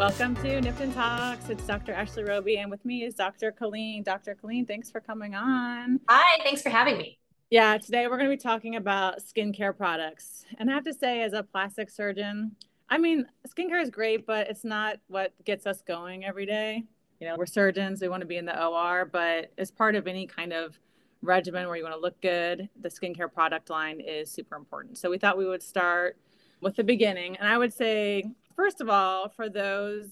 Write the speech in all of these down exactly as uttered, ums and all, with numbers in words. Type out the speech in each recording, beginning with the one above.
Welcome to Nipton Talks. It's Doctor Ashley Roby, and with me is Doctor Colleen. Doctor Colleen, thanks for coming on. Hi, thanks for having me. Yeah, today we're going to be talking about skincare products. And I have to say, as a plastic surgeon, I mean, skincare is great, but it's not what gets us going every day. You know, we're surgeons, we want to be in the O R, but as part of any kind of regimen where you want to look good, the skincare product line is super important. So we thought we would start with the beginning. And I would say, first of all, for those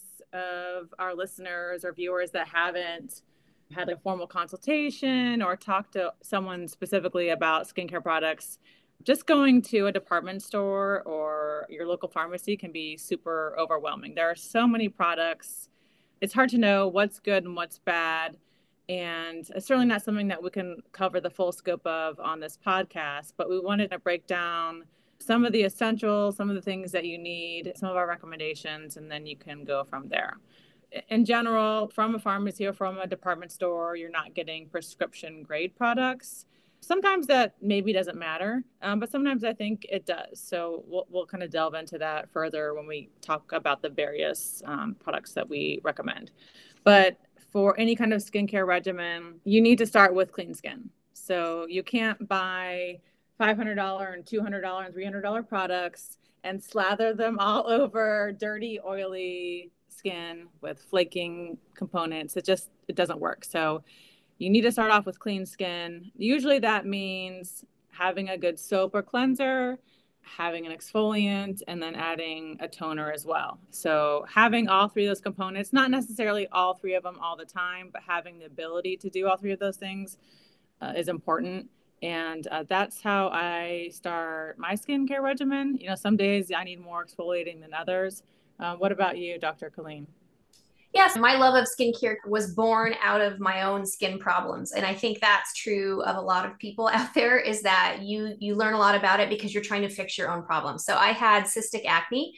of our listeners or viewers that haven't had a formal consultation or talked to someone specifically about skincare products, just going to a department store or your local pharmacy can be super overwhelming. There are so many products. It's hard to know what's good and what's bad. And it's certainly not something that we can cover the full scope of on this podcast, but we wanted to break down some of the essentials, some of the things that you need, some of our recommendations, and then you can go from there. In general, from a pharmacy or from a department store, you're not getting prescription grade products. Sometimes that maybe doesn't matter, um, but sometimes I think it does. So we'll, we'll kind of delve into that further when we talk about the various um, products that we recommend. But for any kind of skincare regimen, you need to start with clean skin. So you can't buy five hundred dollars and two hundred dollars and three hundred dollars products and slather them all over dirty, oily skin with flaking components. It just, it doesn't work. So you need to start off with clean skin. Usually that means having a good soap or cleanser, having an exfoliant, and then adding a toner as well. So having all three of those components, not necessarily all three of them all the time, but having the ability to do all three of those things uh, is important. And uh, that's how I start my skincare regimen. You know, some days I need more exfoliating than others. Uh, what about you, Doctor Colleen? Yes, my love of skincare was born out of my own skin problems. And I think that's true of a lot of people out there is that you you learn a lot about it because you're trying to fix your own problems. So I had cystic acne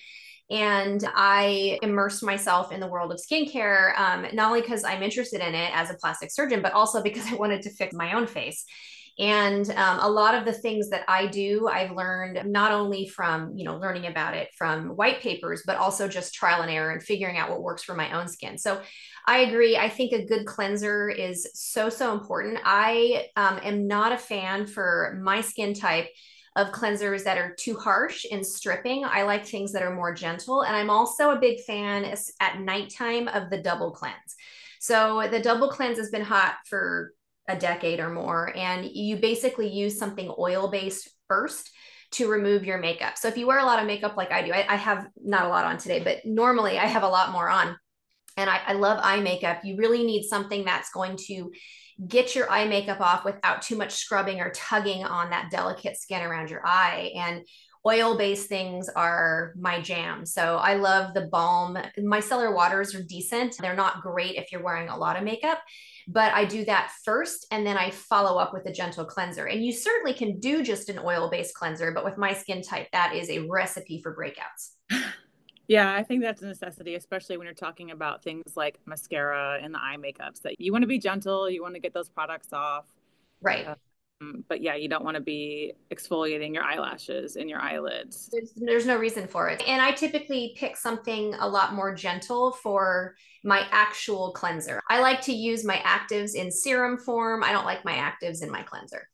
and I immersed myself in the world of skincare, um, not only because I'm interested in it as a plastic surgeon, but also because I wanted to fix my own face. And um, a lot of the things that I do, I've learned not only from, you know, learning about it from white papers, but also just trial and error and figuring out what works for my own skin. So I agree. I think a good cleanser is so, so important. I um, am not a fan for my skin type of cleansers that are too harsh and stripping. I like things that are more gentle. And I'm also a big fan at nighttime of the double cleanse. So the double cleanse has been hot for a decade or more. And you basically use something oil-based first to remove your makeup. So if you wear a lot of makeup like I do, I, I have not a lot on today, but normally I have a lot more on. And I, I love eye makeup. You really need something that's going to get your eye makeup off without too much scrubbing or tugging on that delicate skin around your eye. And oil-based things are my jam. So I love the balm. Micellar waters are decent. They're not great if you're wearing a lot of makeup, but I do that first and then I follow up with a gentle cleanser. And you certainly can do just an oil-based cleanser, but with my skin type, that is a recipe for breakouts. Yeah, I think that's a necessity, especially when you're talking about things like mascara and the eye makeups, that you want to be gentle, you want to get those products off. Right. Um, but yeah, you don't want to be exfoliating your eyelashes and your eyelids. There's, there's no reason for it. And I typically pick something a lot more gentle for my actual cleanser. I like to use my actives in serum form. I don't like my actives in my cleanser.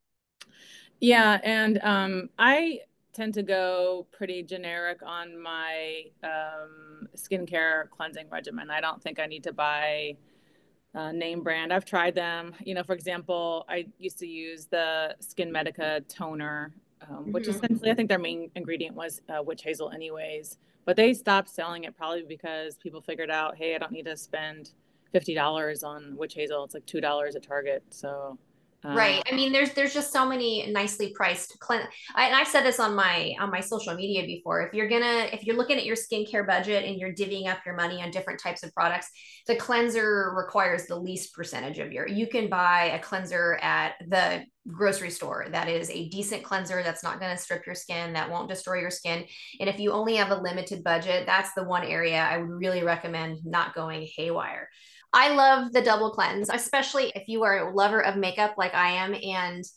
Yeah, and um, I tend to go pretty generic on my um, skincare cleansing regimen. I don't think I need to buy uh, name brand. I've tried them. You know, for example, I used to use the Skin Medica toner, um, which Mm-hmm. essentially I think their main ingredient was uh, witch hazel, anyways. But they stopped selling it probably because people figured out, hey, I don't need to spend fifty dollars on witch hazel. It's like two dollars at Target. So. Uh, Right. I mean, there's there's just so many nicely priced clean. I, and I've said this on my on my social media before. If you're gonna if you're looking at your skincare budget and you're divvying up your money on different types of products, the cleanser requires the least percentage of your. You can buy a cleanser at the grocery store that is a decent cleanser that's not going to strip your skin, that won't destroy your skin. And if you only have a limited budget, that's the one area I would really recommend not going haywire. I love the double cleanse, especially if you are a lover of makeup like I am. And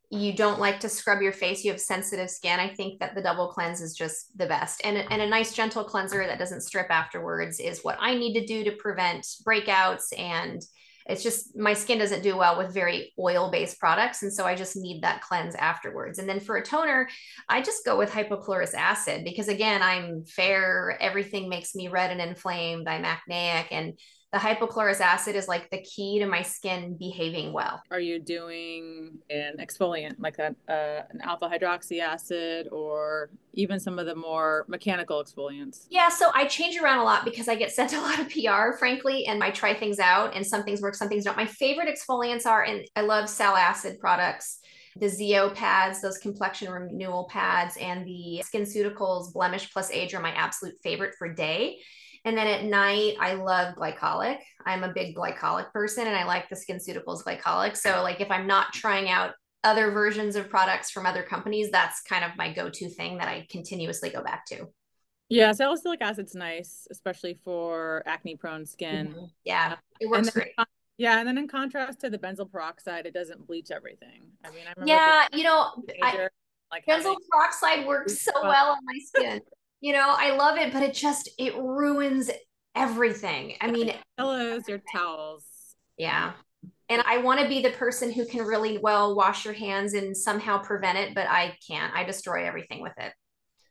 you don't like to scrub your face, you have sensitive skin, I think that the double cleanse is just the best. And, and a nice gentle cleanser that doesn't strip afterwards is what I need to do to prevent breakouts. And it's just my skin doesn't do well with very oil-based products. And so I just need that cleanse afterwards. And then for a toner, I just go with hypochlorous acid because again, I'm fair, everything makes me red and inflamed, I'm acneic, and the hypochlorous acid is like the key to my skin behaving well. Are you doing an exfoliant like that, uh, an alpha hydroxy acid, or even some of the more mechanical exfoliants? Yeah, so I change around a lot because I get sent a lot of P R, frankly, and I try things out, and some things work, some things don't. My favorite exfoliants are, and I love sal acid products, the Zeo pads, those complexion renewal pads, and the SkinCeuticals Blemish Plus Age are my absolute favorite for day. And then at night, I love glycolic. I'm a big glycolic person and I like the SkinCeuticals glycolic. So like if I'm not trying out other versions of products from other companies, that's kind of my go-to thing that I continuously go back to. Yeah, salicylic acid's nice, especially for acne prone skin. Mm-hmm. Yeah, Uh, it and works then, great. yeah, and then in contrast to the benzoyl peroxide, it doesn't bleach everything. I mean, I remember being Yeah, you know, a I, teenager, like benzoyl having peroxide works so well on my skin. You know, I love it, but it just it ruins everything. I yeah, mean, your pillows, your towels. yeah. Um, And I want to be the person who can really well wash your hands and somehow prevent it, but I can't. I destroy everything with it.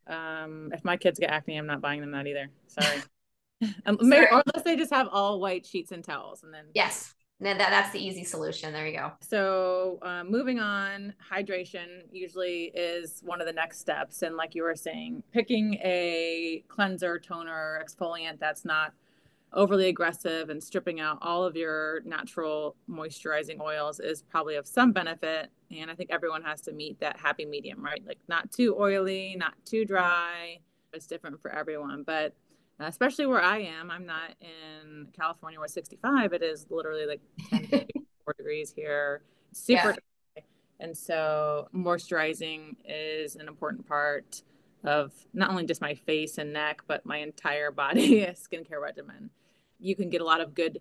um, if my kids get acne, I'm not buying them that either. Sorry. Um, maybe, Sorry. or unless they just have all white sheets and towels, and then Yes. That, that's the easy solution. There you go. so uh, moving on, hydration usually is one of the next steps. And like you were saying, picking a cleanser, toner, exfoliant that's not overly aggressive and stripping out all of your natural moisturizing oils is probably of some benefit. And I think everyone has to meet that happy medium, right? Like not too oily, not too dry. It's different for everyone. But especially where I am, I'm not in California where sixty-five. It is literally like ten four degrees here, super Yeah. dry. And so moisturizing is an important part of not only just my face and neck, but my entire body skincare regimen. You can get a lot of good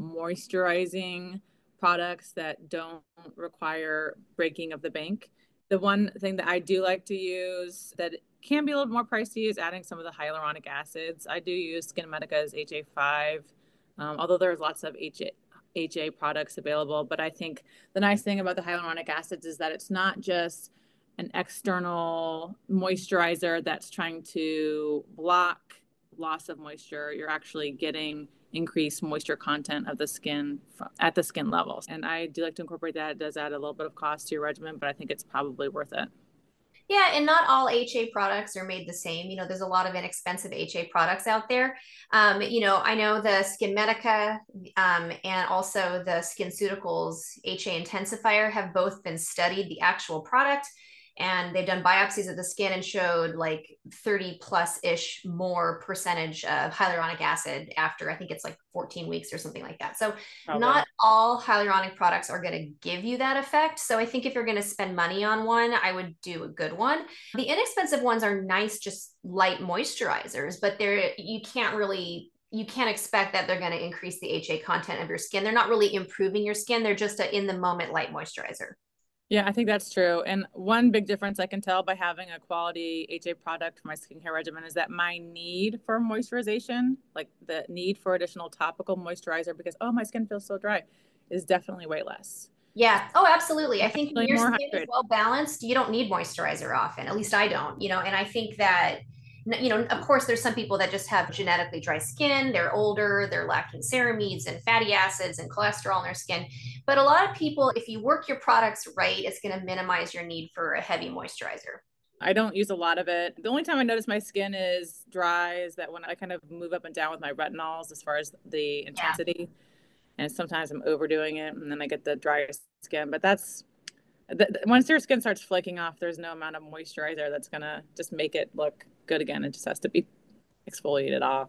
moisturizing products that don't require breaking of the bank. The one thing that I do like to use that can be a little more pricey is adding some of the hyaluronic acids. I do use SkinMedica's H A five, um, although there's lots of H A, H A products available. But I think the nice thing about the hyaluronic acids is that it's not just an external moisturizer that's trying to block loss of moisture. You're actually getting increased moisture content of the skin at the skin levels. And I do like to incorporate that. It does add a little bit of cost to your regimen, but I think it's probably worth it. Yeah, and not all H A products are made the same. You know, there's a lot of inexpensive H A products out there. Um, you know, I know the SkinMedica um, and also the SkinCeuticals H A Intensifier have both been studied, the actual product, and they've done biopsies of the skin and showed like thirty plus ish more percentage of hyaluronic acid after I think it's like fourteen weeks or something like that. So Probably. not all hyaluronic products are going to give you that effect. So I think if you're going to spend money on one, I would do a good one. The inexpensive ones are nice, just light moisturizers, but they're you can't really you can't expect that they're going to increase the H A content of your skin. They're not really improving your skin. They're just a in the moment light moisturizer. Yeah, I think that's true. And one big difference I can tell by having a quality H A product for my skincare regimen is that my need for moisturization, like the need for additional topical moisturizer because, oh, my skin feels so dry, is definitely way less. Yeah. Oh, absolutely. I think when Feeling your more skin is hydrated. well balanced, you don't need moisturizer often. At least I don't, you know, and I think that, you know, of course, there's some people that just have genetically dry skin. They're older, they're lacking ceramides and fatty acids and cholesterol in their skin. But a lot of people, if you work your products right, it's going to minimize your need for a heavy moisturizer. I don't use a lot of it. The only time I notice my skin is dry is that when I kind of move up and down with my retinols as far as the Yeah. intensity. And sometimes I'm overdoing it and then I get the driest skin. But that's th- once your skin starts flaking off, there's no amount of moisturizer that's gonna just make it look good again. It just has to be exfoliated off.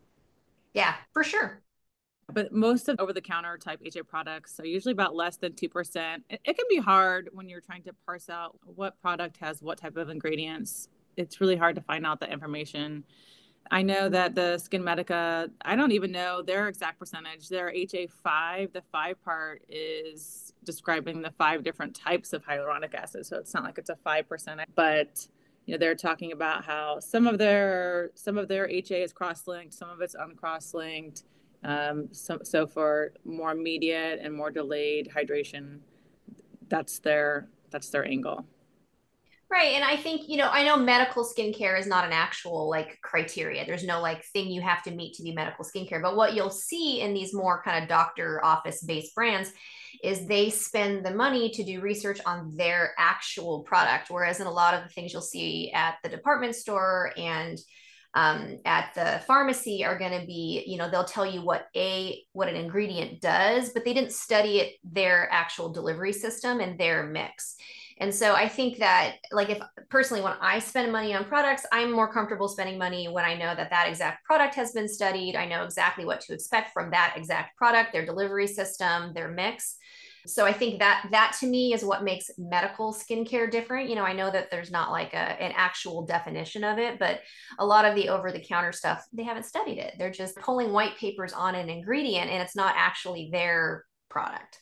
Yeah, for sure. But most of over-the-counter type H A products are usually about less than two percent. It, it can be hard when you're trying to parse out what product has what type of ingredients. It's really hard to find out that information. I know that the Skin Medica, I don't even know their exact percentage. Their H A five, the five part is describing the five different types of hyaluronic acid. So it's not like it's a five percent, but you know, they're talking about how some of their some of their H A is cross-linked, some of it's uncross-linked. Um, so, so for more immediate and more delayed hydration, that's their that's their angle. Right. And I think, you know, I know medical skincare is not an actual like criteria. There's no like thing you have to meet to be medical skincare. But what you'll see in these more kind of doctor office based brands is they spend the money to do research on their actual product. Whereas in a lot of the things you'll see at the department store and um, at the pharmacy are going to be, you know, they'll tell you what a what an ingredient does, but they didn't study it, their actual delivery system and their mix. And so I think that, like, if personally, when I spend money on products, I'm more comfortable spending money when I know that that exact product has been studied. I know exactly what to expect from that exact product, their delivery system, their mix. So I think that that to me is what makes medical skincare different. You know, I know that there's not like a, an actual definition of it, but a lot of the over the counter stuff, they haven't studied it. They're just pulling white papers on an ingredient and it's not actually their product.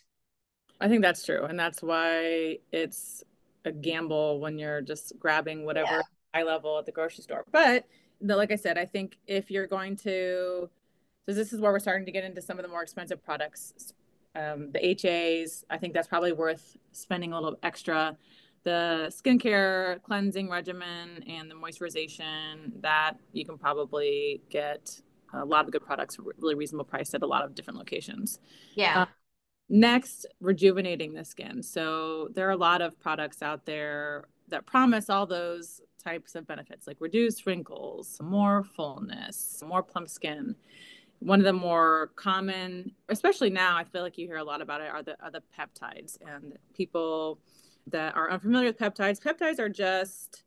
I think that's true. And that's why it's a gamble when you're just grabbing whatever Yeah. high level at the grocery store. But the, like I said, I think if you're going to, so this is where we're starting to get into some of the more expensive products. Um, the H As, I think that's probably worth spending a little extra. The skincare cleansing regimen and the moisturization, that you can probably get a lot of good products for really reasonable price at a lot of different locations. Yeah. Um, Next, rejuvenating the skin. So there are a lot of products out there that promise all those types of benefits, like reduced wrinkles, more fullness, more plump skin. One of the more common, especially now, I feel like you hear a lot about it, are the, are the peptides. And people that are unfamiliar with peptides, peptides are just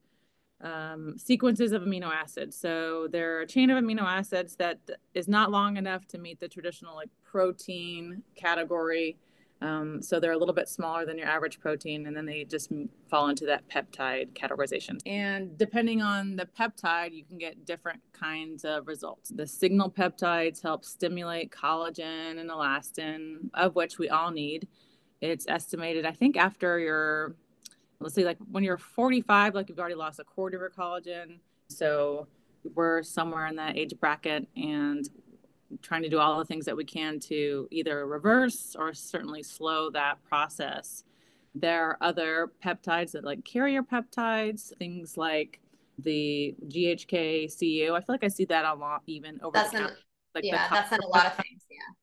um, sequences of amino acids. So they're a chain of amino acids that is not long enough to meet the traditional like protein category. Um, so they're a little bit smaller than your average protein, and then they just fall into that peptide categorization. And depending on the peptide, you can get different kinds of results. The signal peptides help stimulate collagen and elastin, of which we all need. It's estimated, I think, after your let's say like when you're forty-five, like you've already lost a quarter of your collagen. So we're somewhere in that age bracket and trying to do all the things that we can to either reverse or certainly slow that process. There are other peptides that like carrier peptides, things like the G H K C U. I feel like I see that a lot even over That's the an, counter, like the yeah, that's in a lot of things. Yeah.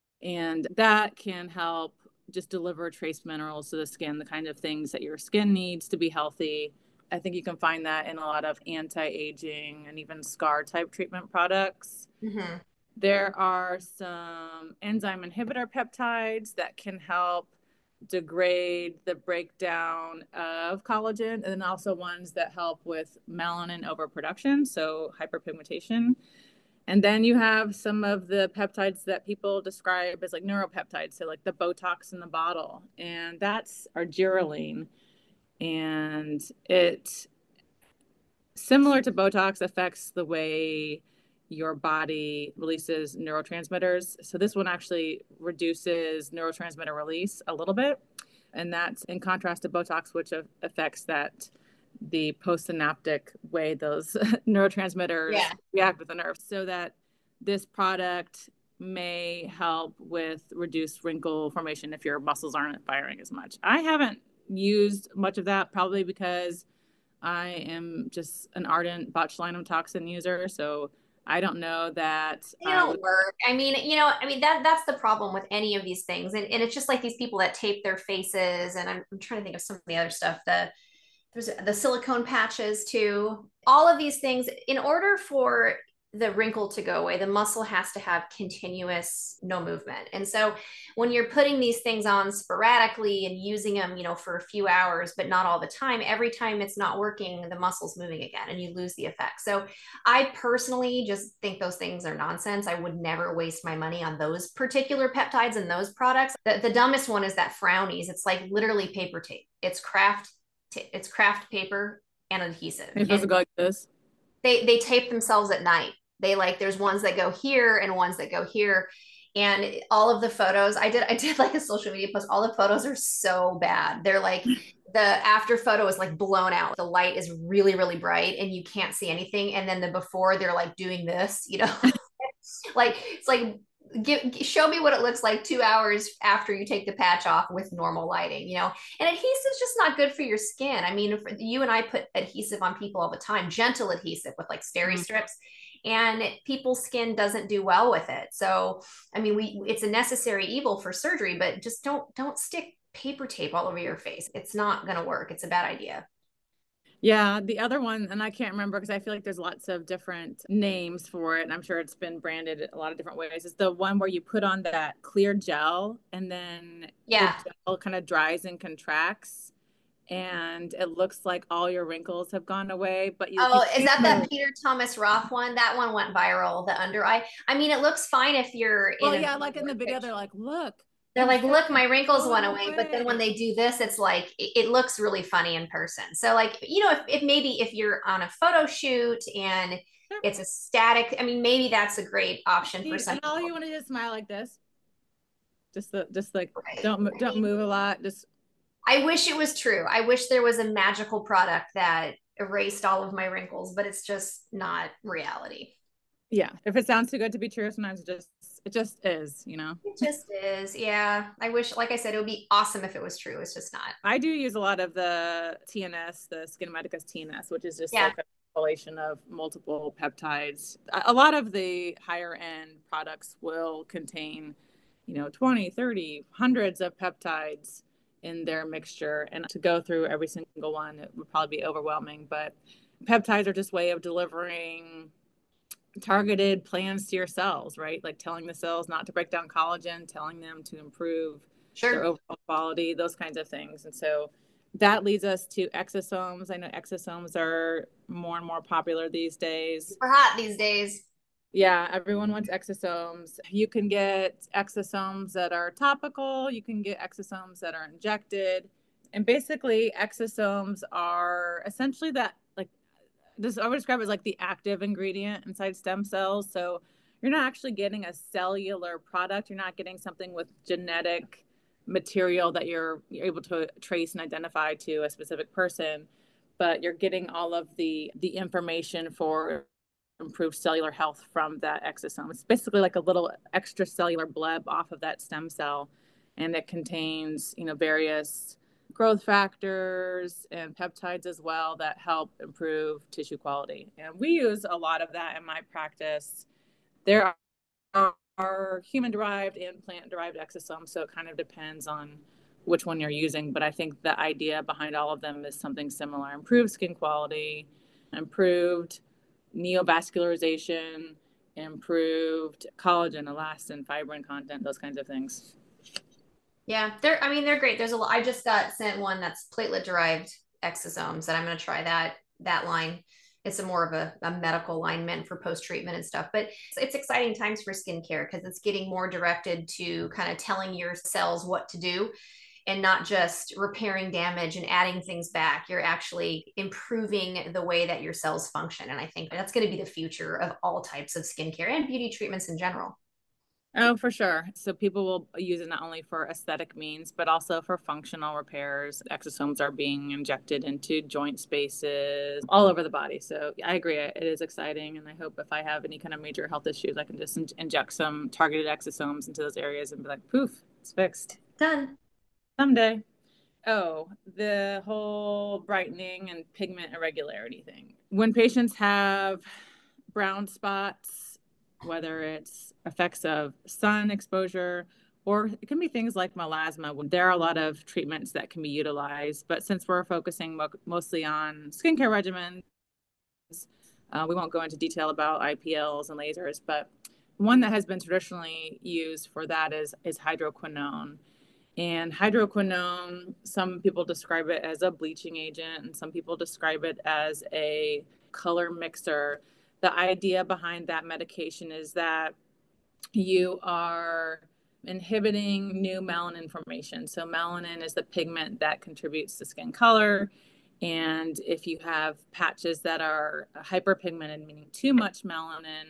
and that can help just deliver trace minerals to the skin, the kind of things that your skin needs to be healthy. I think you can find that in a lot of anti-aging and even scar type treatment products. Mm-hmm. There are some enzyme inhibitor peptides that can help degrade the breakdown of collagen, and then also ones that help with melanin overproduction, so hyperpigmentation. And then you have some of the peptides that people describe as like neuropeptides, so like the Botox in the bottle, and that's argireline. And it, similar to Botox, affects the way your body releases neurotransmitters. So this one actually reduces neurotransmitter release a little bit. And that's in contrast to Botox, which affects that the postsynaptic way those neurotransmitters Yeah. react with the nerves. So that this product may help with reduced wrinkle formation if your muscles aren't firing as much. I haven't used much of that, probably because I am just an ardent botulinum toxin user. So I don't know that They I don't would. work. I mean, you know, I mean that that's the problem with any of these things. And, and it's just like these people that tape their faces. And I'm, I'm trying to think of some of the other stuff. The there's the silicone patches too. All of these things, in order for the wrinkle to go away, the muscle has to have continuous no movement. And so when you're putting these things on sporadically and using them, you know, for a few hours, but not all the time, every time it's not working, the muscle's moving again and you lose the effect. So I personally just think those things are nonsense. I would never waste my money on those particular peptides and those products. The, the dumbest one is that Frownies. It's like literally paper tape. It's craft, it's craft paper and adhesive. It's supposed to And go like this. they they tape themselves at night They like, there's ones that go here and ones that go here. And all of the photos I did, I did like a social media post. All the photos are so bad. They're like, the after photo is like blown out. The light is really, really bright and you can't see anything. And then the before, they're like doing this, you know, like it's like, give, show me what it looks like two hours after you take the patch off with normal lighting, you know. And adhesive's just not good for your skin. I mean, for, you and I put adhesive on people all the time, gentle adhesive with like steri Mm. strips, and people's skin doesn't do well with it. So I mean, we it's a necessary evil for surgery, but just don't don't stick paper tape all over your face. It's not going to work. It's a bad idea. Yeah, the other one, and I can't remember because I feel like there's lots of different names for it, and I'm sure it's been branded a lot of different ways. Is the one where you put on that clear gel and then the Yeah. gel kind of dries and contracts, and it looks like all your wrinkles have gone away, but you, you Oh, is can't that move. that Peter Thomas Roth one? That one went viral, the under eye. I mean, it looks fine if you're in Well, a yeah, video like in or the video, picture. they're like, look, They're these like, cells look, are my wrinkles went going away. But then when away. they do this, it's like it, it looks really funny in person. So like, you know, if, if maybe if you're on a photo shoot and Sure. it's a static, I mean, maybe that's a great option for some And all people. you want to do is smile like this, just the, just like Right. don't I don't mean, move a lot, just I wish it was true. I wish there was a magical product that erased all of my wrinkles, but it's just not reality. yeah. If it sounds too good to be true, sometimes it just it just is, you know. It just is. Yeah. I wish, like I said, it would be awesome if it was true. It's just not. I do use a lot of the T N S, the SkinMedicus T N S, which is just Yeah. like a compilation of multiple peptides. A lot of the higher end products will contain, you know, twenty, thirty, hundreds of peptides in their mixture. And to go through every single one, it would probably be overwhelming. But peptides are just a way of delivering targeted plans to your cells, right? Like telling the cells not to break down collagen, telling them to improve their Sure. overall quality, those kinds of things. And so that leads us to exosomes. I know exosomes are more and more popular these days. Super hot these days. Yeah, everyone wants exosomes. You can get exosomes that are topical, you can get exosomes that are injected. And basically, exosomes are essentially that, like, this I would describe it as like the active ingredient inside stem cells. So you're not actually getting a cellular product. You're not getting something with genetic material that you're, you're able to trace and identify to a specific person, but you're getting all of the the information for improved cellular health from that exosome. It's basically like a little extracellular bleb off of that stem cell, and it contains, you know, various growth factors and peptides as well that help improve tissue quality. And we use a lot of that in my practice. There are, are human derived and plant derived exosomes, so it kind of depends on which one you're using. But I think the idea behind all of them is something similar: improved skin quality, improved neovascularization, improved collagen, elastin, fibrin content, those kinds of things. Yeah. They're, I mean, they're great. There's a lot. I just got sent one that's platelet derived exosomes, and I'm going to try that, that line. It's a more of a, a medical line meant for post treatment and stuff. But it's, it's exciting times for skincare because it's getting more directed to kind of telling your cells what to do and not just repairing damage and adding things back. You're actually improving the way that your cells function. And I think that's going to be the future of all types of skincare and beauty treatments in general. Oh, for sure. So people will use it not only for aesthetic means, but also for functional repairs. Exosomes are being injected into joint spaces all over the body. So I agree. It is exciting. And I hope if I have any kind of major health issues, I can just in- inject some targeted exosomes into those areas and be like, poof, it's fixed. Done. Someday. Oh, the whole brightening and pigment irregularity thing. When patients have brown spots, whether it's effects of sun exposure or it can be things like melasma, there are a lot of treatments that can be utilized. But since we're focusing mo- mostly on skincare regimens, uh, we won't go into detail about I P Ls and lasers, but one that has been traditionally used for that is, is hydroquinone. And hydroquinone, some people describe it as a bleaching agent, and some people describe it as a color mixer. The idea behind that medication is that you are inhibiting new melanin formation. So, melanin is the pigment that contributes to skin color. And if you have patches that are hyperpigmented, meaning too much melanin,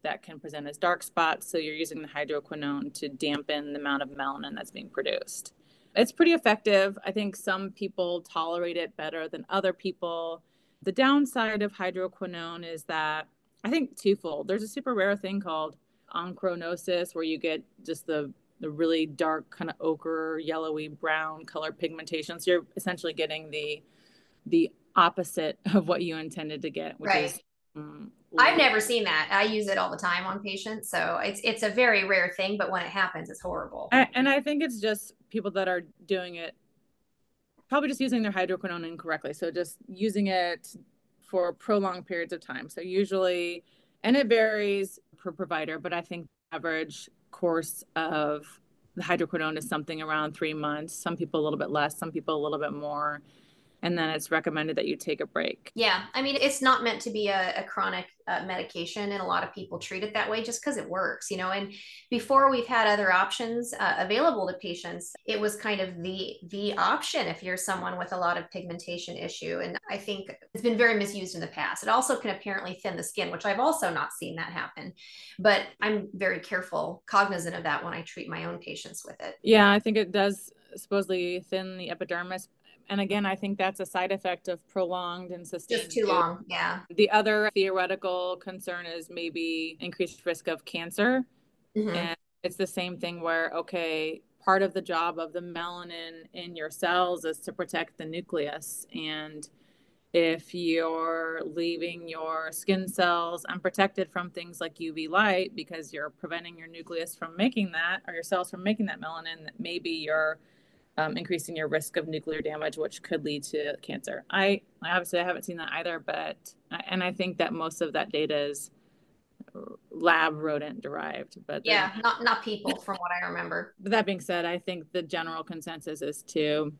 that can present as dark spots. So you're using the hydroquinone to dampen the amount of melanin that's being produced. It's pretty effective. I think some people tolerate it better than other people. The downside of hydroquinone is that I think twofold. There's a super rare thing called ochronosis where you get just the the really dark kind of ochre, yellowy brown color pigmentation. So you're essentially getting the the opposite of what you intended to get, which Right. is um, I've never seen that. I use it all the time on patients. So it's it's a very rare thing, but when it happens, it's horrible. I, and I think it's just people that are doing it, probably just using their hydroquinone incorrectly. So just using it for prolonged periods of time. So usually, and it varies per provider, but I think the average course of the hydroquinone is something around three months. Some people a little bit less, some people a little bit more. And then it's recommended that you take a break. Yeah. I mean, it's not meant to be a, a chronic uh, medication, and a lot of people treat it that way just because it works, you know. And before we've had other options uh, available to patients, it was kind of the the option if you're someone with a lot of pigmentation issue. And I think it's been very misused in the past. It also can apparently thin the skin, which I've also not seen that happen. But I'm very careful, cognizant of that when I treat my own patients with it. Yeah, I think it does supposedly thin the epidermis. And again, I think that's a side effect of prolonged and sustained Just too use. long. Yeah. The other theoretical concern is maybe increased risk of cancer. Mm-hmm. And it's the same thing where, okay, part of the job of the melanin in your cells is to protect the nucleus. And if you're leaving your skin cells unprotected from things like U V light because you're preventing your nucleus from making that, or your cells from making that melanin, maybe you're Um, increasing your risk of nuclear damage, which could lead to cancer. I, I obviously I haven't seen that either, but and I think that most of that data is lab rodent derived. But Yeah, not not people, from what I remember. But that being said, I think the general consensus is to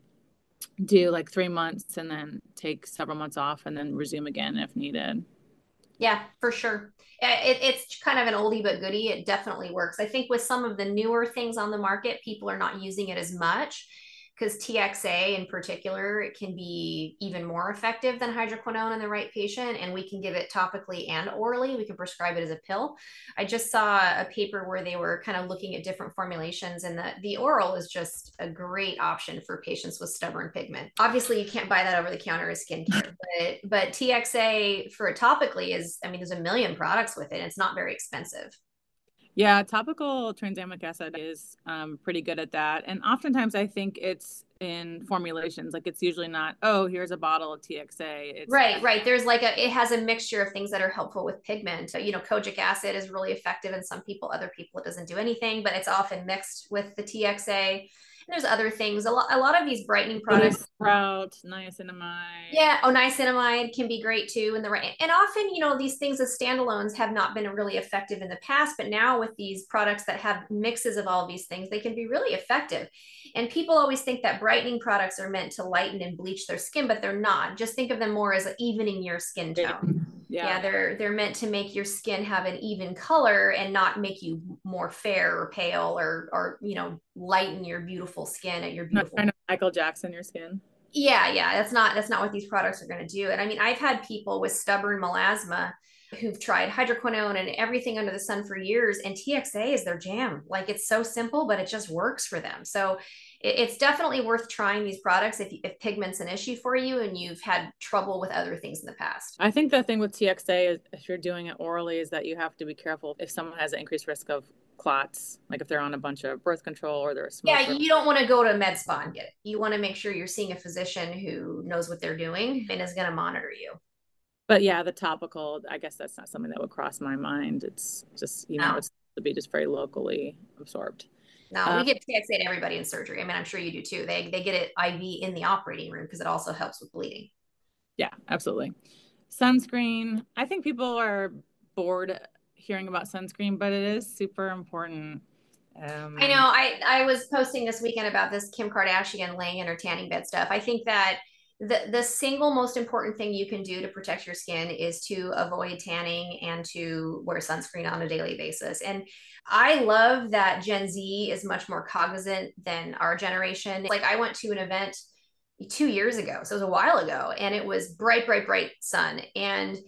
do like three months and then take several months off and then resume again if needed. Yeah, for sure. It, it's kind of an oldie but goodie. It definitely works. I think with some of the newer things on the market, people are not using it as much because T X A in particular, it can be even more effective than hydroquinone in the right patient. And we can give it topically and orally. We can prescribe it as a pill. I just saw a paper where they were kind of looking at different formulations, and the, the oral is just a great option for patients with stubborn pigment. Obviously, you can't buy that over the counter as skincare, but, but T X A for it topically is, I mean, there's a million products with it. It's not very expensive. Yeah, topical tranexamic acid is um, pretty good at that. And oftentimes I think it's in formulations. Like it's usually not, oh, here's a bottle of T X A. It's right, right. There's like a, it has a mixture of things that are helpful with pigment. You know, kojic acid is really effective in some people. Other people, it doesn't do anything, but it's often mixed with the T X A. And there's other things. A lot, a lot of these brightening products. Sprout, niacinamide. Yeah. Oh, niacinamide can be great too. In the right. And often, you know, these things as standalones have not been really effective in the past, but now with these products that have mixes of all of these things, they can be really effective. And people always think that brightening products are meant to lighten and bleach their skin, but they're not. Just think of them more as evening your skin tone. Yeah. yeah, they're they're meant to make your skin have an even color and not make you more fair or pale or or you know lighten your beautiful skin at your beautiful. Not trying to Michael Jackson your skin. Yeah, yeah, that's not that's not what these products are going to do. And I mean, I've had people with stubborn melasma who've tried hydroquinone and everything under the sun for years, and T X A is their jam. Like it's so simple, but it just works for them. So it, it's definitely worth trying these products if, if pigment's an issue for you and you've had trouble with other things in the past. I think the thing with T X A is if you're doing it orally is that you have to be careful if someone has an increased risk of clots, like if they're on a bunch of birth control or they're a smoker. Yeah, you don't want to go to med spa and get it. You want to make sure you're seeing a physician who knows what they're doing and is going to monitor you. But yeah, the topical, I guess that's not something that would cross my mind. It's just, you know, no. It's to be just very locally absorbed. No, um, we give T X A to everybody in surgery. I mean, I'm sure you do too. They they get it I V in the operating room because it also helps with bleeding. Yeah, absolutely. Sunscreen. I think people are bored hearing about sunscreen, but it is super important. Um, I know. I, I was posting this weekend about this Kim Kardashian laying in her tanning bed stuff. I think that the, the single most important thing you can do to protect your skin is to avoid tanning and to wear sunscreen on a daily basis. And I love that Gen Z is much more cognizant than our generation. Like I went to an event two years ago, so it was a while ago, and it was bright, bright, bright sun. And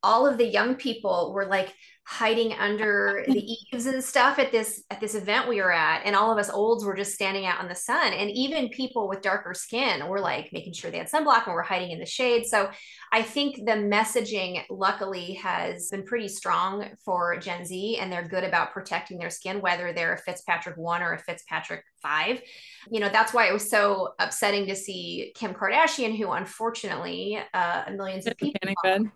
all of the young people were like hiding under the eaves and stuff at this at this event we were at, and all of us olds were just standing out in the sun, and even people with darker skin were like making sure they had sunblock and were hiding in the shade. So I think the messaging luckily has been pretty strong for Gen Z, and they're good about protecting their skin, whether they're a Fitzpatrick one or a Fitzpatrick five. You know, that's why it was so upsetting to see Kim Kardashian, who unfortunately uh millions of people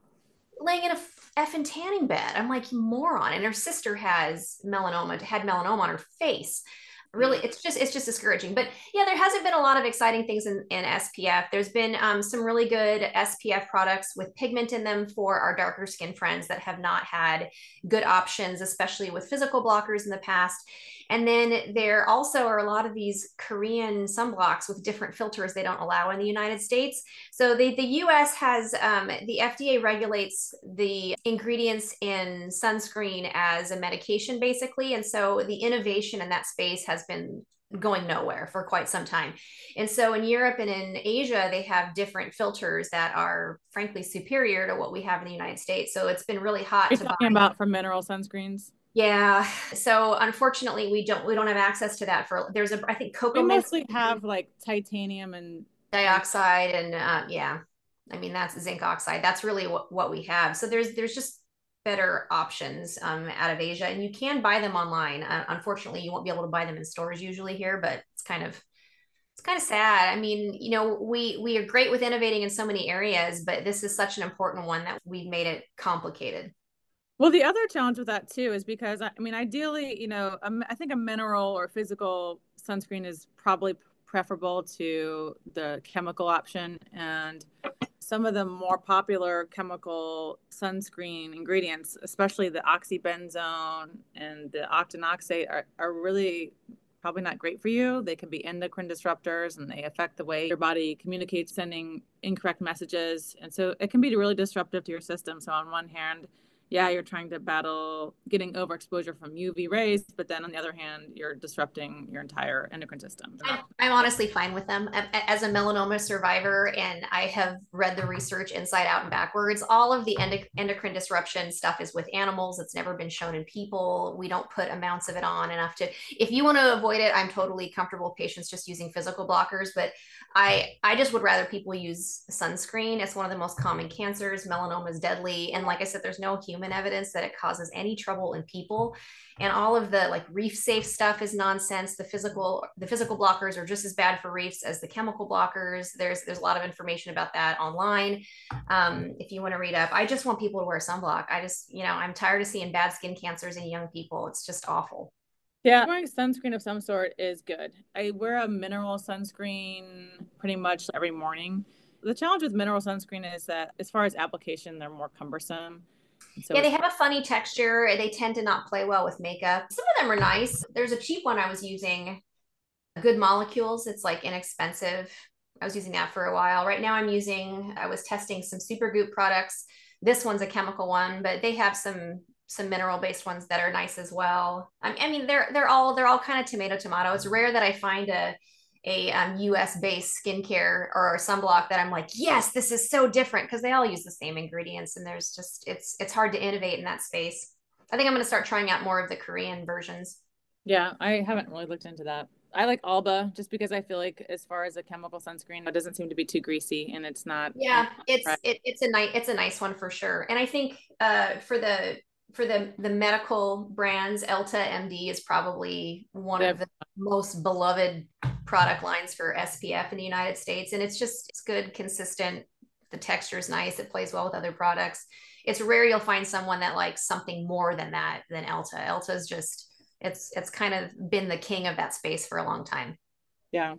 laying in a effing tanning bed. I'm like, moron. And her sister has melanoma, had melanoma on her face. Really, it's just it's just discouraging. But yeah, there hasn't been a lot of exciting things in, in S P F. There's been um, some really good S P F products with pigment in them for our darker skin friends that have not had good options, especially with physical blockers in the past. And then there also are a lot of these Korean sunblocks with different filters they don't allow in the United States. So the, the U S has, um, the F D A regulates the ingredients in sunscreen as a medication, basically. And so the innovation in that space has been going nowhere for quite some time. And so in Europe and in Asia, they have different filters that are frankly superior to what we have in the United States. So it's been really hot You're to talking buy. about for mineral sunscreens. Yeah. So unfortunately, we don't we don't have access to that. For there's a I think cocoa. We mostly have like titanium and dioxide and uh, yeah, I mean that's zinc oxide. That's really what, what we have. So there's there's just better options um, out of Asia, and you can buy them online. Uh, unfortunately, you won't be able to buy them in stores usually here, but it's kind of it's kind of sad. I mean, you know, we we are great with innovating in so many areas, but this is such an important one that we've made it complicated. Well, the other challenge with that too is because I mean, ideally, you know, um, I think a mineral or physical sunscreen is probably preferable to the chemical option. And some of the more popular chemical sunscreen ingredients, especially the oxybenzone and the octinoxate, are, are really probably not great for you. They can be endocrine disruptors and they affect the way your body communicates, sending incorrect messages. And so it can be really disruptive to your system. So on one hand, yeah, you're trying to battle getting overexposure from U V rays, but then on the other hand, you're disrupting your entire endocrine system. I'm, I'm honestly fine with them. As a melanoma survivor, and I have read the research inside out and backwards, all of the endocrine disruption stuff is with animals. It's never been shown in people. We don't put amounts of it on enough to, if you want to avoid it, I'm totally comfortable with patients just using physical blockers, but I, I just would rather people use sunscreen. It's one of the most common cancers. Melanoma is deadly. And like I said, there's no human evidence that it causes any trouble in people. And all of the like reef safe stuff is nonsense. The physical, the physical blockers are just as bad for reefs as the chemical blockers. There's, there's a lot of information about that online. Um, if you want to read up, I just want people to wear sunblock. I just, you know, I'm tired of seeing bad skin cancers in young people. It's just awful. Yeah, wearing sunscreen of some sort is good. I wear a mineral sunscreen pretty much every morning. The challenge with mineral sunscreen is that as far as application, they're more cumbersome. So yeah, they have a funny texture. They tend to not play well with makeup. Some of them are nice. There's a cheap one I was using, Good Molecules. It's like inexpensive. I was using that for a while. Right now I'm using, I was testing some Supergoop products. This one's a chemical one, but they have some some mineral based ones that are nice as well. I, I mean, they're they're all they're all kind of tomato tomato. It's rare that I find a a um, U S based skincare or sunblock that I'm like, yes, this is so different, because they all use the same ingredients, and there's just it's it's hard to innovate in that space. I think I'm going to start trying out more of the Korean versions. Yeah, I haven't really looked into that. I like Alba just because I feel like as far as a chemical sunscreen, it doesn't seem to be too greasy, and it's not. Yeah, it's it, it's a nice it's a nice one for sure. And I think uh, for the for the the medical brands, Elta M D is probably one yeah. of the most beloved product lines for S P F in the United States, and it's just it's good, consistent. The texture is nice. It plays well with other products. It's rare you'll find someone that likes something more than that than Elta. Elta is just it's it's kind of been the king of that space for a long time. Yeah.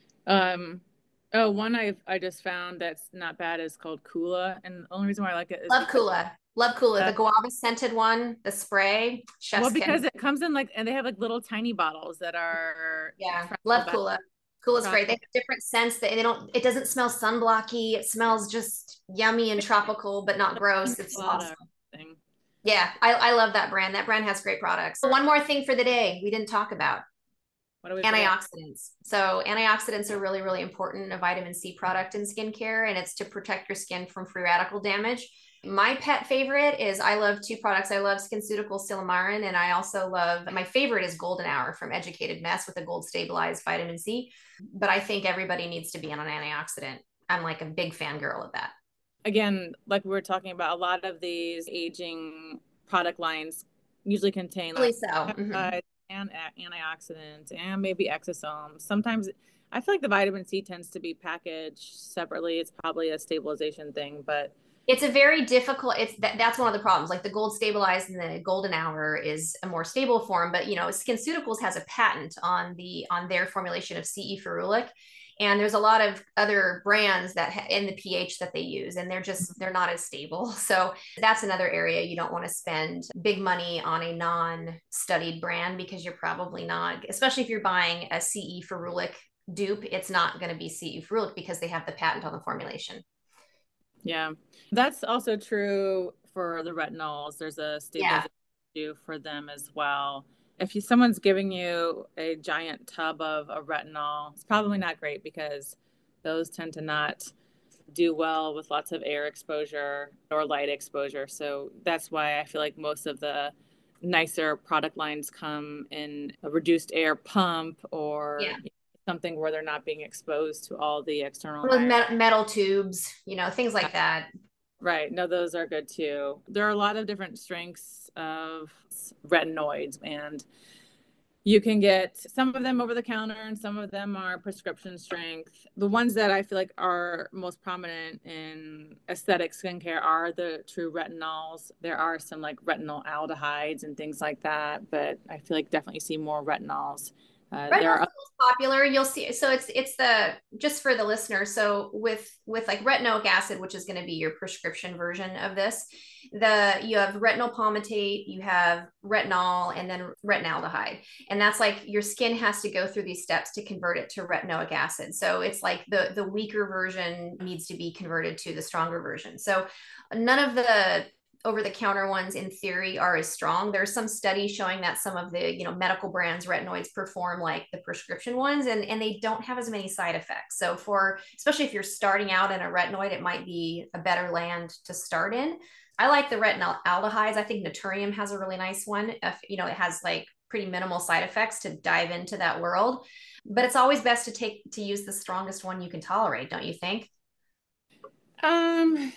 Um oh, one I I just found that's not bad is called Kula, and the only reason why I like it is Love Kula. Love Kula, uh, the guava scented one, the spray. Chef's well, because Kiss. It comes in like, and they have like little tiny bottles that are. Yeah, love Kula. Kula's great. They have different scents. That they don't. It doesn't smell sunblocky. It smells just yummy and tropical, but not gross. It's awesome. Yeah, I, I love that brand. That brand has great products. One more thing for the day we didn't talk about. What are we antioxidants. So antioxidants are really, really important. A vitamin C product in skincare, and it's to protect your skin from free radical damage. My pet favorite is I love two products. I love SkinCeuticals Silymarin, and I also love my favorite is Golden Hour from Educated Mess with a gold stabilized vitamin C. But I think everybody needs to be on an antioxidant. I'm like a big fangirl of that. Again, like we were talking about, a lot of these aging product lines usually contain Really like so. Mm-hmm. and antioxidants and maybe exosomes. Sometimes I feel like the vitamin C tends to be packaged separately. It's probably a stabilization thing, but It's a very difficult, it's that, that's one of the problems. Like the gold stabilized and the golden hour is a more stable form, but you know, SkinCeuticals has a patent on the on their formulation of C E ferulic. And there's a lot of other brands that ha- in the pH that they use, and they're just they're not as stable. So that's another area you don't want to spend big money on a non-studied brand, because you're probably not, especially if you're buying a C E ferulic dupe, it's not going to be C E ferulic because they have the patent on the formulation. yeah, that's also true for the retinols. There's a Yeah. stabilization issue for them as well. If you, someone's giving you a giant tub of a retinol, it's probably not great because those tend to not do well with lots of air exposure or light exposure. So that's why I feel like most of the nicer product lines come in a reduced air pump or Yeah. something where they're not being exposed to all the external With environment. metal tubes, you know, things like that. Right. No, those are good too. There are a lot of different strengths of retinoids, and you can get some of them over the counter and some of them are prescription strength. The ones that I feel like are most prominent in aesthetic skincare are the true retinols. There are some like retinol aldehydes and things like that, but I feel like definitely see more retinols. Uh, there Retinol's are the most popular. You'll see. So it's it's the just for the listener. So with with like retinoic acid, which is going to be your prescription version of this, the you have retinol palmitate, you have retinol, and then retinaldehyde, and that's like your skin has to go through these steps to convert it to retinoic acid. So it's like the the weaker version needs to be converted to the stronger version. So none of the over the counter ones in theory are as strong. There's some studies showing that some of the, you know, medical brands retinoids perform like the prescription ones, and and they don't have as many side effects. So for, especially if you're starting out in a retinoid, it might be a better land to start in. I like the retinol aldehydes. I think Naturium has a really nice one. If you know, it has like pretty minimal side effects to dive into that world. But it's always best to take to use the strongest one you can tolerate, don't you think? um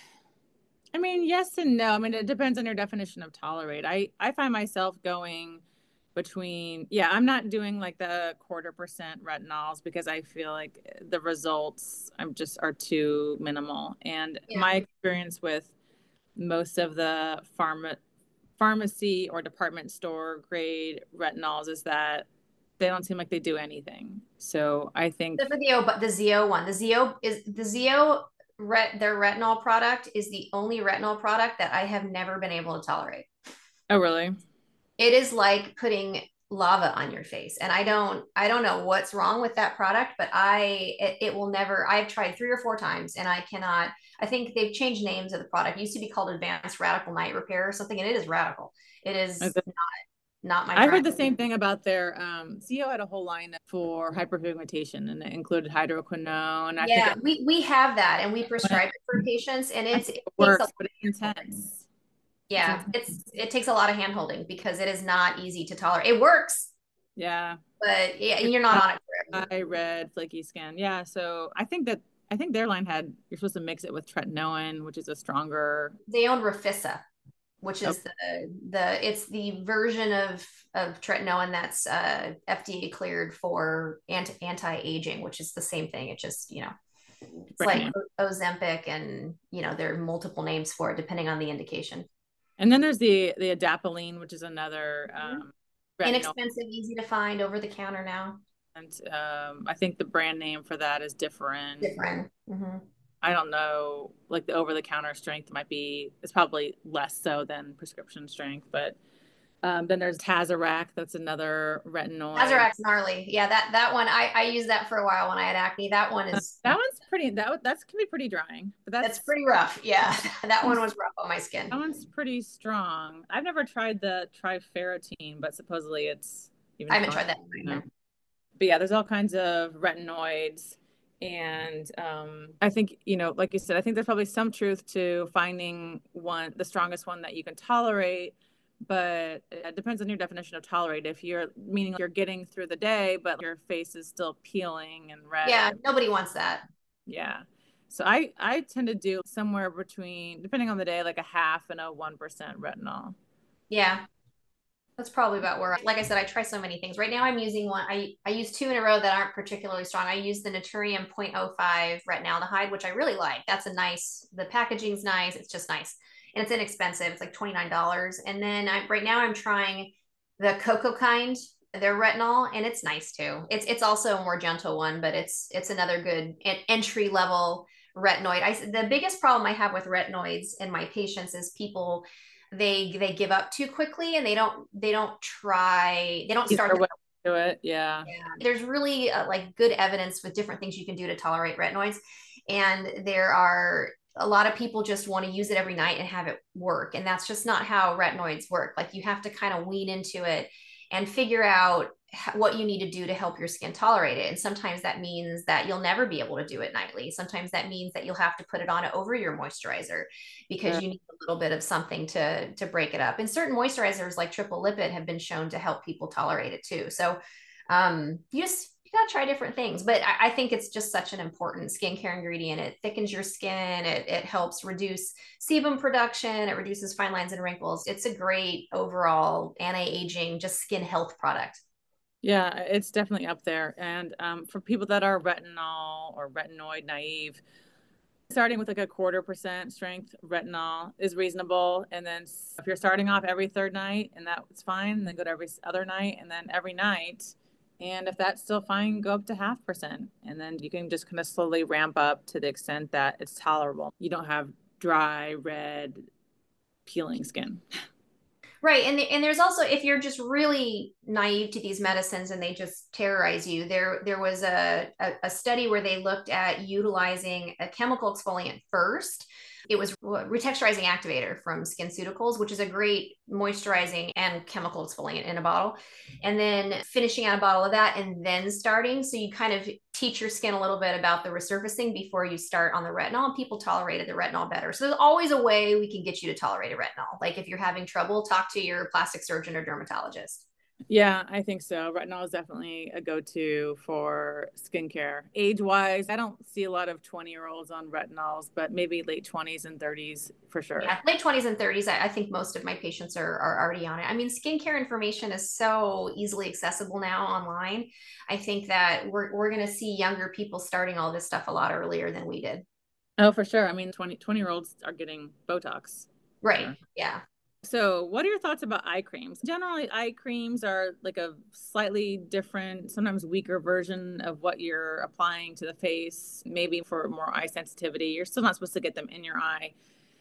I mean, yes and no. I mean, it depends on your definition of tolerate. I I find myself going between, yeah, I'm not doing like the quarter percent retinols because I feel like the results I'm just are too minimal. And Yeah. my experience with most of the pharma pharmacy or department store grade retinols is that they don't seem like they do anything. So I think, Except for the O, but the Z O one, the Z O is the Z O ret their retinol product is the only retinol product that I have never been able to tolerate. oh really? It is like putting lava on your face, and I don't I don't know what's wrong with that product, but I it, it will never. I've tried three or four times, and I cannot. I think they've changed names of the product. It used to be called Advanced Radical Night Repair or something, and it is radical. It is not not my I brand. heard the same thing about their um C O had a whole line for hyperpigmentation and it included hydroquinone. I think Yeah, it, we we have that, and we prescribe it for patients, and I it's think it it takes a works, but it's intense. It's yeah, intense. it's it takes a lot of hand holding because it is not easy to tolerate. It works, Yeah. but yeah, It's you're not on it forever. dry, red, flaky skin. Yeah. So I think that I think their line had you're supposed to mix it with tretinoin, which is a stronger. They own Refissa, which Oh, is the the it's the version of of tretinoin that's uh, F D A cleared for anti anti aging, which is the same thing. It just, you know, it's brand like name. Ozempic, and you know there are multiple names for it depending on the indication. And then there's the the adapalene, which is another Mhm. um, retinol. Inexpensive, easy to find, over the counter now. And um, I think the brand name for that is different. Different. Mm-hmm. I don't know, like the over the counter strength might be, it's probably less so than prescription strength. But um, then there's Tazarac, that's another retinoid. Azarax gnarly. Yeah, that that one I I used that for a while when I had acne. That one Uh, is that one's pretty, that that's can be pretty drying, but that's that's pretty rough. Yeah, that one was rough on my skin. that one's pretty strong. I've never tried the triferritine, but supposedly it's I even haven't stronger. tried that one No. either. But yeah, there's all kinds of retinoids. And um, I think, you know, like you said, I think there's probably some truth to finding one, the strongest one that you can tolerate. But it depends on your definition of tolerate. If you're meaning you're getting through the day, but your face is still peeling and Yeah, red. nobody wants that. Yeah. So I, I tend to do somewhere between, depending on the day, like a half and a one percent retinol. Yeah. That's probably about where, I, like I said, I try so many things. Right now, I'm using one. I, I use two in a row that aren't particularly strong. I use the Naturium zero point zero five retinaldehyde, which I really like. That's a nice, the packaging's nice. It's just nice. And it's inexpensive. It's like twenty-nine dollars. And then I, right now I'm trying the Cocoa Kind, their retinol, and it's nice too. It's it's also a more gentle one, but it's it's another good entry level retinoid. I the biggest problem I have with retinoids in my patients is people they they give up too quickly and they don't they don't try they don't start to do it. Yeah. yeah. There's really uh, like good evidence with different things you can do to tolerate retinoids, and there are a lot of people just want to use it every night and have it work, and that's just not how retinoids work. Like you have to kind of wean into it and figure out what you need to do to help your skin tolerate it. And sometimes that means that you'll never be able to do it nightly. Sometimes that means that you'll have to put it on over your moisturizer because yeah. you need a little bit of something to to break it up. And certain moisturizers like triple lipid have been shown to help people tolerate it too. So um, you just you gotta try different things. But I, I think it's just such an important skincare ingredient. It thickens your skin. It, it helps reduce sebum production. It reduces fine lines and wrinkles. It's a great overall anti-aging, just skin health product. Yeah, it's definitely up there. And um, for people that are retinol or retinoid naive, starting with like a quarter percent strength retinol is reasonable. And then if you're starting off every third night and that's fine, then go to every other night and then every night. And if that's still fine, go up to half percent. And then you can just kind of slowly ramp up to the extent that it's tolerable. You don't have dry, red, peeling skin. Right. And, the, and there's also, if you're just really naive to these medicines and they just terrorize you, there, there was a, a, a study where they looked at utilizing a chemical exfoliant first. It was retexturizing activator from SkinCeuticals, which is a great moisturizing and chemical exfoliant in a bottle. And then finishing out a bottle of that and then starting. So you kind of teach your skin a little bit about the resurfacing before you start on the retinol, and people tolerated the retinol better. So there's always a way we can get you to tolerate a retinol. Like if you're having trouble, talk to your plastic surgeon or dermatologist. Yeah, I think so. Retinol is definitely a go-to for skincare. Age-wise, I don't see a lot of twenty-year-olds on retinols, but maybe late twenties and thirties for sure. Yeah, late twenties and thirties, I, I think most of my patients are, are already on it. I mean, skincare information is so easily accessible now online. I think that we're, we're going to see younger people starting all this stuff a lot earlier than we did. Oh, for sure. I mean, twenty, twenty-year-olds are getting Botox. Right, sure. Yeah. So what are your thoughts about eye creams? Generally, eye creams are like a slightly different, sometimes weaker version of what you're applying to the face, maybe for more eye sensitivity. You're still not supposed to get them in your eye.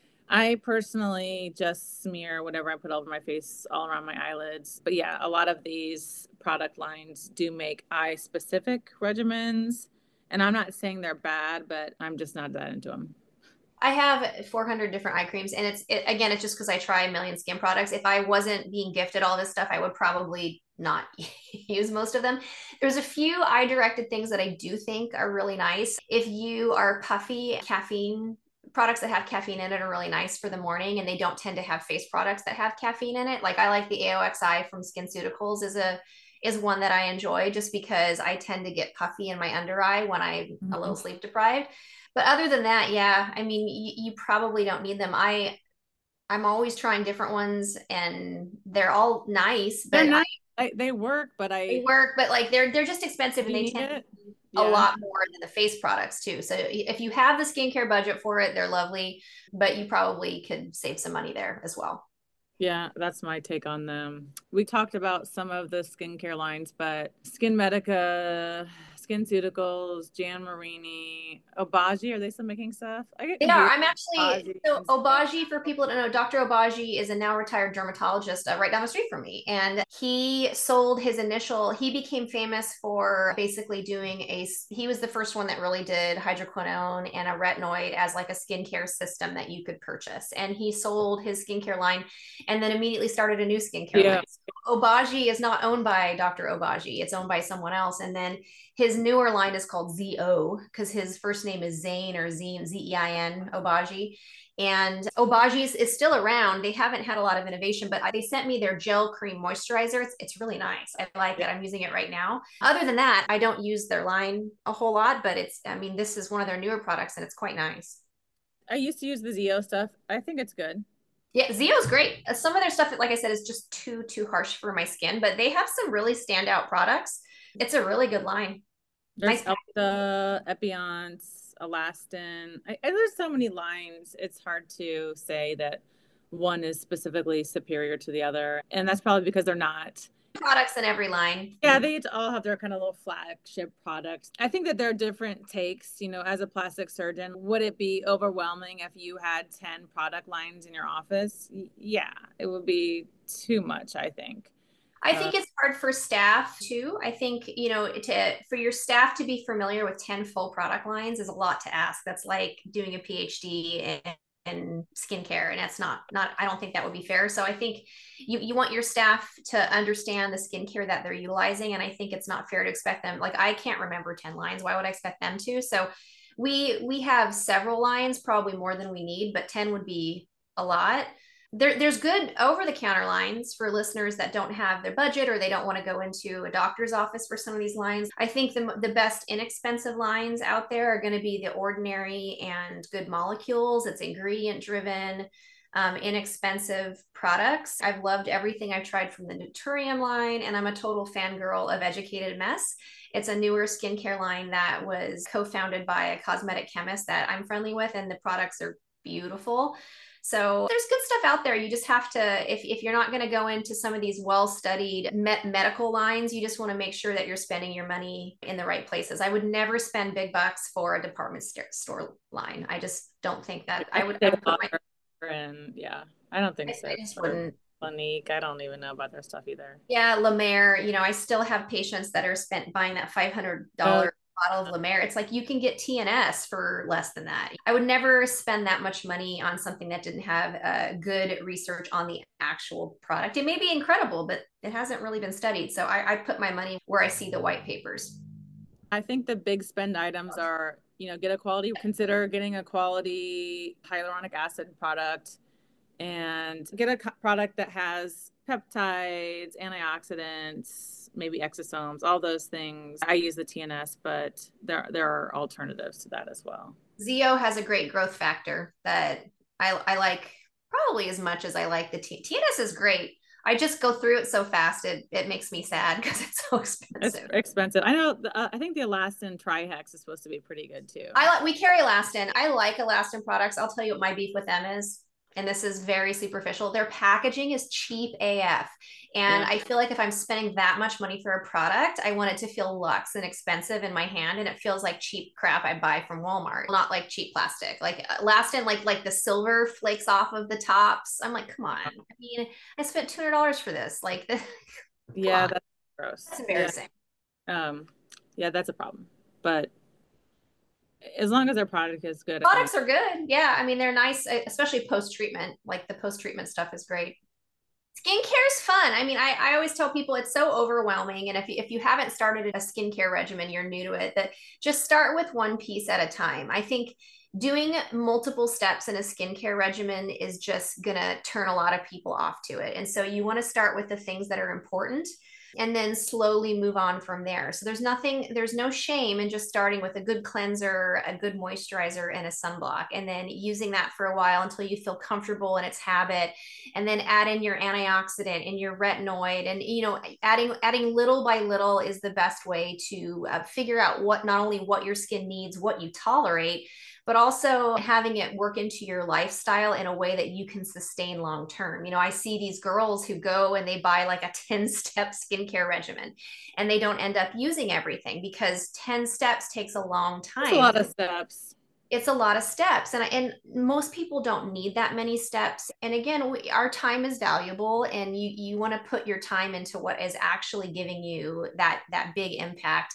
I personally just smear whatever I put over my face all around my eyelids. But yeah, a lot of these product lines do make eye-specific regimens. And I'm not saying they're bad, but I'm just not that into them. I have four hundred different eye creams, and it's it, again, it's just because I try a million skin products. If I wasn't being gifted all this stuff, I would probably not use most of them. There's a few eye directed things that I do think are really nice. If you are puffy, caffeine products that have caffeine in it are really nice for the morning, and they don't tend to have face products that have caffeine in it. Like I like the A O X I from SkinCeuticals is a is one that I enjoy just because I tend to get puffy in my under eye when I'm mm-hmm. a little sleep deprived. But other than that, yeah, I mean, you, you probably don't need them. I, I'm always trying different ones, and they're all nice. But they're nice. I, they work, but I they work, but like they're they're just expensive, and they tend to be yeah. a lot more than the face products too. So if you have the skincare budget for it, they're lovely, but you probably could save some money there as well. Yeah, that's my take on them. We talked about some of the skincare lines, but SkinMedica, SkinCeuticals, Jan Marini, Obagi, are they still making stuff? I get they are. I'm actually, so Obagi, for people that don't know, Doctor Obagi is a now retired dermatologist uh, right down the street from me. And he sold his initial, he became famous for basically doing a, he was the first one that really did hydroquinone and a retinoid as like a skincare system that you could purchase. And he sold his skincare line and then immediately started a new skincare yeah. line. So Obagi is not owned by Doctor Obagi. It's owned by someone else. And then his his newer line is called Z O because his first name is Zane or Zine, Z E I N, Obagi. And Obagi is, is still around. They haven't had a lot of innovation, but they sent me their gel cream moisturizer. It's, it's really nice. I like it. I'm using it right now. Other than that, I don't use their line a whole lot, but it's, I mean, this is one of their newer products and it's quite nice. I used to use the Z O stuff. I think it's good. Yeah, Z O's great. Some of their stuff, like I said, is just too, too harsh for my skin, but they have some really standout products. It's a really good line. There's Nice. Elta, Epionce, Alastin. I, I, there's so many lines. It's hard to say that one is specifically superior to the other. And that's probably because they're not. Products in every line. Yeah, they all have their kind of little flagship products. I think that they're different takes. You know, as a plastic surgeon, would it be overwhelming if you had ten product lines in your office? Yeah, it would be too much, I think. I think it's hard for staff too. I think, you know, to for your staff to be familiar with ten full product lines is a lot to ask. That's like doing a PhD in, in skincare, and that's not not I don't think that would be fair. So I think you you want your staff to understand the skincare that they're utilizing, and I think it's not fair to expect them, like I can't remember ten lines. Why would I expect them to? So we we have several lines, probably more than we need, but ten would be a lot. There, there's good over-the-counter lines for listeners that don't have their budget or they don't want to go into a doctor's office for some of these lines. I think the, the best inexpensive lines out there are going to be the Ordinary and Good Molecules. It's ingredient-driven, um, inexpensive products. I've loved everything I've tried from the Naturium line, and I'm a total fangirl of Educated Mess. It's a newer skincare line that was co-founded by a cosmetic chemist that I'm friendly with, and the products are beautiful. So there's good stuff out there. You just have to, if, if you're not going to go into some of these well-studied me- medical lines, you just want to make sure that you're spending your money in the right places. I would never spend big bucks for a department st- store line. I just don't think that I would. I would put my... And yeah, I don't think I, so. I just wouldn't. Clinique, I don't even know about their stuff either. Yeah, La Mer, you know, I still have patients that are spent buying that five hundred dollars oh. bottle of La Mer. It's like you can get T N S for less than that. I would never spend that much money on something that didn't have uh, good research on the actual product. It may be incredible, but it hasn't really been studied. So I, I put my money where I see the white papers. I think the big spend items are, you know, get a quality, consider getting a quality hyaluronic acid product, and get a product that has peptides, antioxidants, maybe exosomes, all those things. I use the T N S, but there there are alternatives to that as well. Z O has a great growth factor that I, I like probably as much as I like the T- TNS is great. I just go through it so fast, it it makes me sad because it's so expensive. It's expensive. I know. Uh, I think the Alastin Trihex is supposed to be pretty good too. I like. We carry Alastin. I like Alastin products. I'll tell you what my beef with them is, and this is very superficial. Their packaging is cheap A F. And yeah. I feel like if I'm spending that much money for a product, I want it to feel luxe and expensive in my hand. And it feels like cheap crap I buy from Walmart, not like cheap plastic. Like Alastin, like like the silver flakes off of the tops. I'm like, come on. I mean, I spent two hundred dollars for this. Like, yeah, on. That's gross. That's embarrassing. Yeah. Um, yeah, that's a problem. But as long as their product is good. Products are good. Yeah. I mean, they're nice, especially post-treatment. Like the post-treatment stuff is great. Skincare is fun. I mean, I, I always tell people it's so overwhelming. And if you, if you haven't started a skincare regimen, you're new to it, that just start with one piece at a time. I think doing multiple steps in a skincare regimen is just going to turn a lot of people off to it. And so you want to start with the things that are important and then slowly move on from there. So there's nothing, there's no shame in just starting with a good cleanser, a good moisturizer, and a sunblock, and then using that for a while until you feel comfortable in its habit, and then add in your antioxidant and your retinoid. And, you know, adding, adding little by little is the best way to uh, figure out what, not only what your skin needs, what you tolerate, but also having it work into your lifestyle in a way that you can sustain long term. You know, I see these girls who go and they buy like a ten step skincare regimen and they don't end up using everything because ten steps takes a long time. It's a lot of steps. It's a lot of steps. And, and most people don't need that many steps. And again, we, our time is valuable, and you, you want to put your time into what is actually giving you that, that big impact.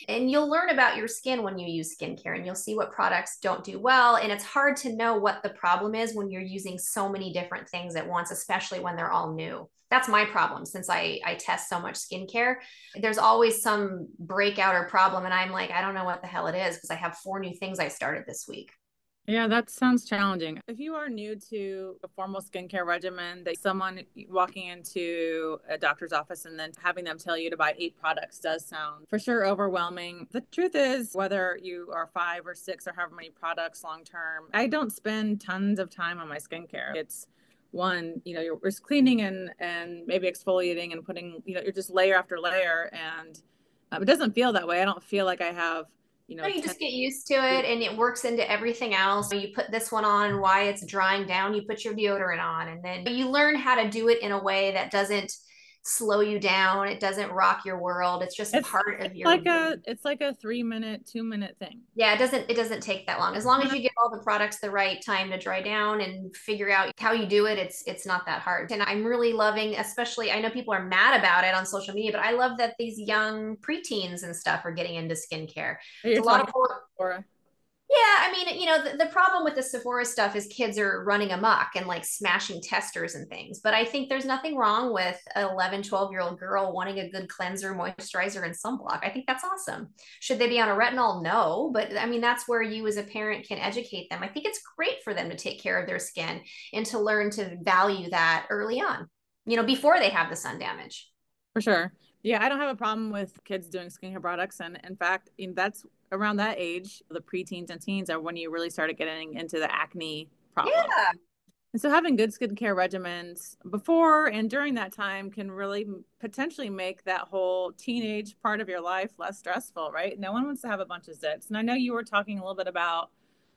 And you'll learn about your skin when you use skincare, and you'll see what products don't do well. And it's hard to know what the problem is when you're using so many different things at once, especially when they're all new. That's my problem since I, I test so much skincare. There's always some breakout or problem. And I'm like, I don't know what the hell it is because I have four new things I started this week. Yeah, that sounds challenging. If you are new to a formal skincare regimen, that someone walking into a doctor's office and then having them tell you to buy eight products does sound for sure overwhelming. The truth is, whether you are five or six or however many products long term, I don't spend tons of time on my skincare. It's one, you know, you're, you're cleaning and and maybe exfoliating and putting, you know, you're just layer after layer, and um, it doesn't feel that way. I don't feel like I have, you No, know, you ten. just get used to it and it works into everything else. You put this one on and why it's drying down, you put your deodorant on, and then you learn how to do it in a way that doesn't slow you down. It doesn't rock your world. It's just It's, part of it's your like routine. a it's like a three minute, two minute thing. Yeah, it doesn't it doesn't take that long. As long as you give all the products the right time to dry down and figure out how you do it, it's it's not that hard. And I'm really loving, especially I know people are mad about it on social media, but I love that these young preteens and stuff are getting into skincare. It's You're a lot of talking about Laura. yeah, I mean, you know, the, the problem with the Sephora stuff is kids are running amok and like smashing testers and things. But I think there's nothing wrong with an eleven, twelve year old girl wanting a good cleanser, moisturizer, and sunblock. I think that's awesome. Should they be on a retinol? No. But I mean, that's where you as a parent can educate them. I think it's great for them to take care of their skin and to learn to value that early on, you know, before they have the sun damage. For sure. Yeah, I don't have a problem with kids doing skincare products. And in fact, in, that's around that age, the preteens and teens are when you really started getting into the acne problem. Yeah. And so having good skincare regimens before and during that time can really potentially make that whole teenage part of your life less stressful, right? No one wants to have a bunch of zits. And I know you were talking a little bit about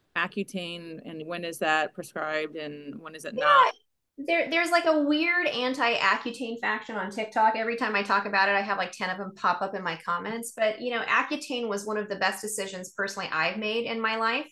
Accutane and when is that prescribed and when is it not? Yeah, there, there's like a weird anti-Accutane faction on TikTok. Every time I talk about it, I have like ten of them pop up in my comments. But, you know, Accutane was one of the best decisions personally I've made in my life.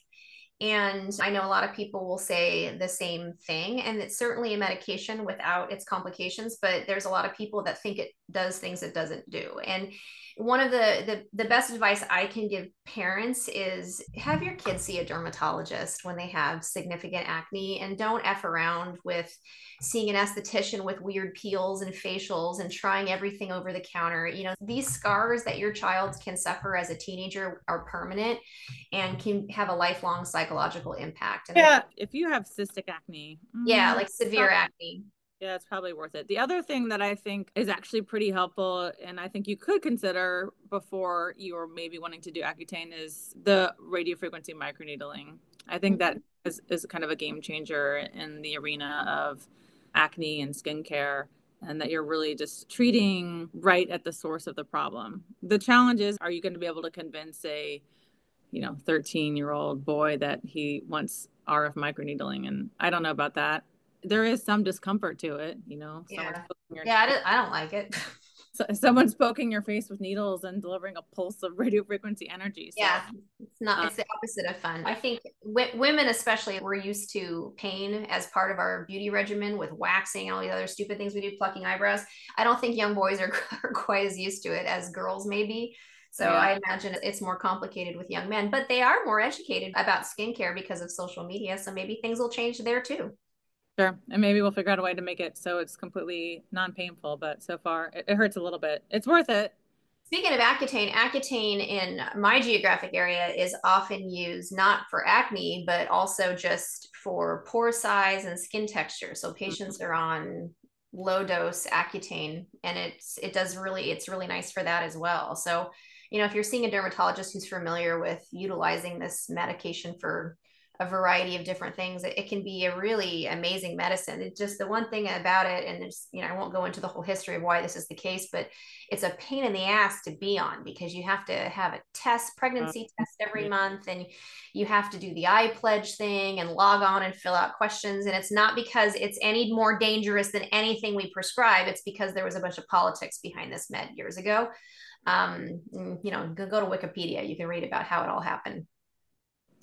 And I know a lot of people will say the same thing. And it's certainly a medication without its complications, but there's a lot of people that think it does things it doesn't do. And one of the, the the best advice I can give parents is have your kids see a dermatologist when they have significant acne, and don't F around with seeing an esthetician with weird peels and facials and trying everything over the counter. You know, these scars that your child can suffer as a teenager are permanent and can have a lifelong psychological impact. And Yeah, if you have cystic acne, yeah, mm, like severe acne. yeah, it's probably worth it. The other thing that I think is actually pretty helpful, and I think you could consider before you're maybe wanting to do Accutane, is the radiofrequency microneedling. I think that is, is kind of a game changer in the arena of acne and skincare, and that you're really just treating right at the source of the problem. The challenge is, are you going to be able to convince a, you know, thirteen year old boy that he wants R F microneedling? And I don't know about that. There is some discomfort to it, you know. Someone's Yeah. poking your, Yeah, I don't, I don't like it. so, someone's poking your face with needles and delivering a pulse of radio frequency energy. So, Yeah, it's not, um, it's the opposite of fun. I think w- women, especially, we're used to pain as part of our beauty regimen with waxing and all the other stupid things we do, plucking eyebrows. I don't think young boys are, are quite as used to it as girls may be. So yeah, I imagine it's more complicated with young men, but they are more educated about skincare because of social media. So maybe things will change there too. sure. And maybe we'll figure out a way to make it so it's completely non-painful. But so far, it, it hurts a little bit. It's worth it. Speaking of Accutane, Accutane in my geographic area is often used not for acne, but also just for pore size and skin texture. So patients are on low dose Accutane, and it's it does really it's really nice for that as well. So, you know, if you're seeing a dermatologist who's familiar with utilizing this medication for a variety of different things, it, it can be a really amazing medicine. It's just the one thing about it, and there's, you know, I won't go into the whole history of why this is the case, but it's a pain in the ass to be on because you have to have a test, Uh, pregnancy test every yeah. month, and you have to do the iPledge thing and log on and fill out questions. And it's not because it's any more dangerous than anything we prescribe. It's because there was a bunch of politics behind this med years ago. Um, you know, go, go to Wikipedia. You can read about how it all happened.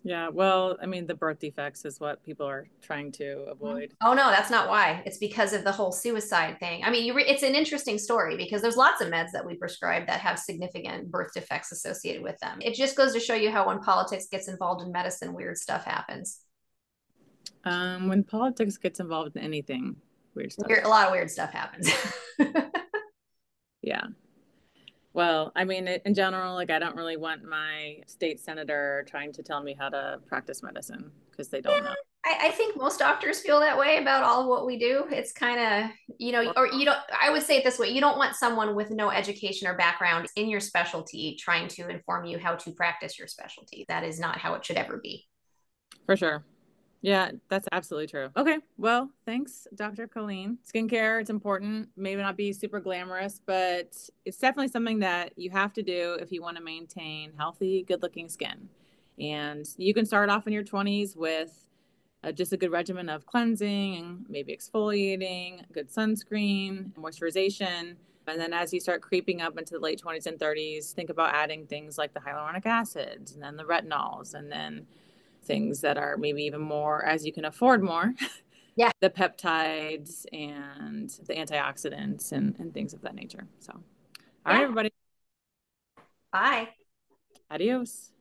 Yeah, well, I mean, the birth defects is what people are trying to avoid. Oh no, that's not why. It's because of the whole suicide thing. I mean, you re- it's an interesting story because there's lots of meds that we prescribe that have significant birth defects associated with them. It just goes to show you how when politics gets involved in medicine, weird stuff happens. Um, when politics gets involved in anything, weird stuff. Weird, a lot of weird stuff happens. Yeah. Well, I mean, in general, like I don't really want my state senator trying to tell me how to practice medicine because they Yeah, don't know. I, I think most doctors feel that way about all of what we do. It's kind of, you know, or you don't, I would say it this way, you don't want someone with no education or background in your specialty trying to inform you how to practice your specialty. That is not how it should ever be. For sure. Yeah, that's absolutely true. Okay, well, thanks, doctor Colleen. Skincare, it's important. Maybe not be super glamorous, but it's definitely something that you have to do if you want to maintain healthy, good-looking skin. And you can start off in your twenties with uh, just a good regimen of cleansing, maybe exfoliating, good sunscreen, moisturization. And then as you start creeping up into the late twenties and thirties, think about adding things like the hyaluronic acids and then the retinols and then things that are maybe even more as you can afford more. Yeah. The peptides and the antioxidants and, and things of that nature. So, all right, Yeah. everybody. Bye. Adios.